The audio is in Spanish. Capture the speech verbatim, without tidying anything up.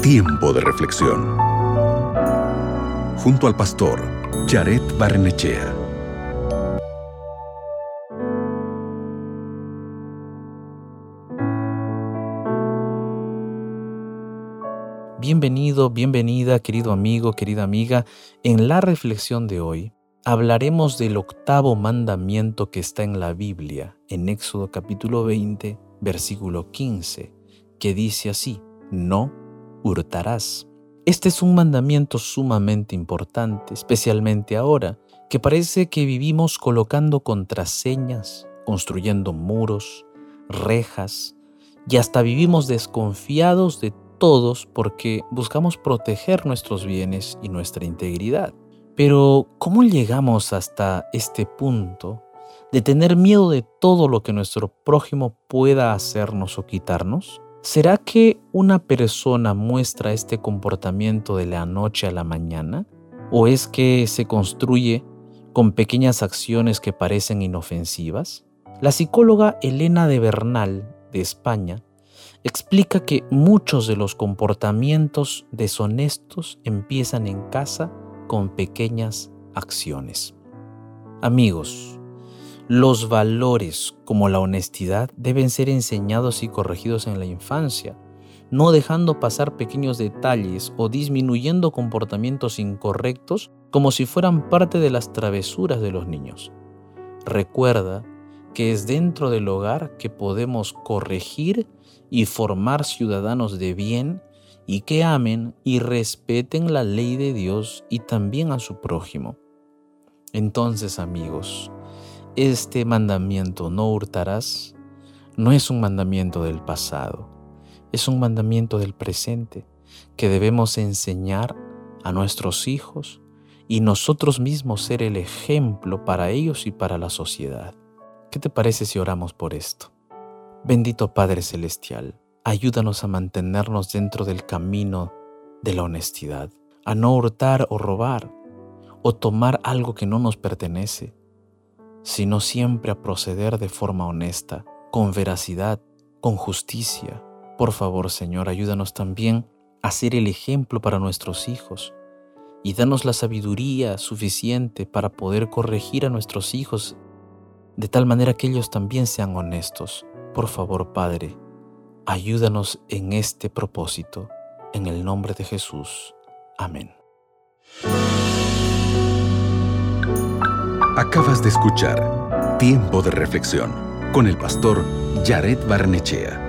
Tiempo de reflexión. Junto al pastor Jared Barrenechea. Bienvenido, bienvenida, querido amigo, querida amiga. En la reflexión de hoy hablaremos del octavo mandamiento que está en la Biblia, en Éxodo capítulo veinte, versículo quince, que dice así: no hurtarás. Este es un mandamiento sumamente importante, especialmente ahora, que parece que vivimos colocando contraseñas, construyendo muros, rejas, y hasta vivimos desconfiados de todos porque buscamos proteger nuestros bienes y nuestra integridad. Pero, ¿cómo llegamos hasta este punto de tener miedo de todo lo que nuestro prójimo pueda hacernos o quitarnos? ¿Será que una persona muestra este comportamiento de la noche a la mañana? ¿O es que se construye con pequeñas acciones que parecen inofensivas? La psicóloga Elena de Bernal, de España, explica que muchos de los comportamientos deshonestos empiezan en casa con pequeñas acciones. Amigos, los valores como la honestidad deben ser enseñados y corregidos en la infancia, no dejando pasar pequeños detalles o disminuyendo comportamientos incorrectos como si fueran parte de las travesuras de los niños. Recuerda que es dentro del hogar que podemos corregir y formar ciudadanos de bien y que amen y respeten la ley de Dios y también a su prójimo. Entonces, amigos, este mandamiento, no hurtarás, no es un mandamiento del pasado, es un mandamiento del presente que debemos enseñar a nuestros hijos y nosotros mismos ser el ejemplo para ellos y para la sociedad. ¿Qué te parece si oramos por esto? Bendito Padre Celestial, ayúdanos a mantenernos dentro del camino de la honestidad, a no hurtar o robar o tomar algo que no nos pertenece, sino siempre a proceder de forma honesta, con veracidad, con justicia. Por favor, Señor, ayúdanos también a ser el ejemplo para nuestros hijos y danos la sabiduría suficiente para poder corregir a nuestros hijos de tal manera que ellos también sean honestos. Por favor, Padre, ayúdanos en este propósito, en el nombre de Jesús. Amén. Acabas de escuchar Tiempo de reflexión con el pastor Jared Barrenechea.